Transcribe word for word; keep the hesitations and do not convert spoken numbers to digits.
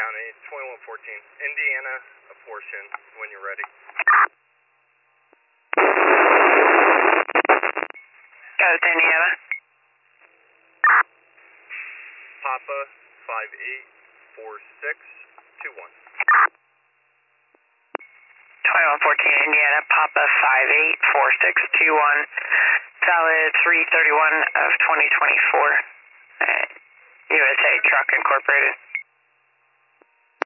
County, twenty-one fourteen. Indiana, apportion when you're ready. Go to Indiana. Papa, five eight four six two one. twenty-one fourteen Indiana, Papa five eight four six two one, valid three thirty-one of twenty twenty-four, uh, U S A Truck Incorporated.